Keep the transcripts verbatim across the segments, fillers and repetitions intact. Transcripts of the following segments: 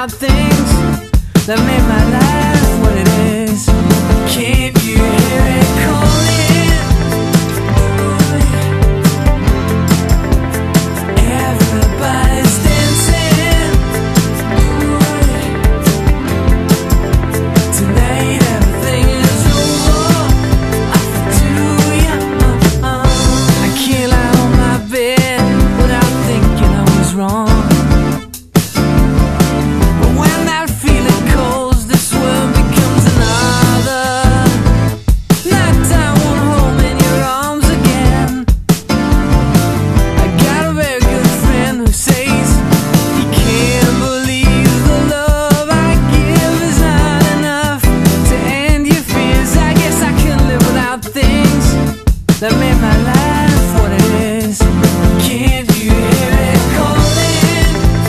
without things that made my life what it is. Can't you hear it calling? Everybody's dancing. Tonight everything is over. I feel too young. I can't lie on my bed without thinking I was wrong. That made my life what it is. Can't you hear it calling?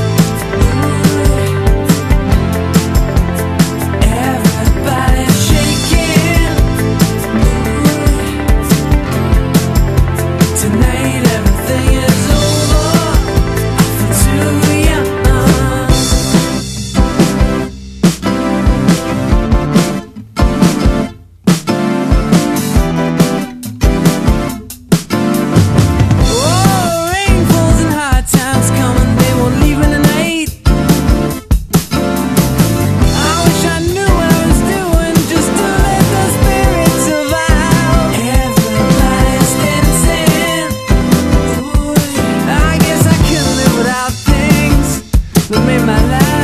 Everybody's shaking. Tonight everything is over. I feel too young. That made my life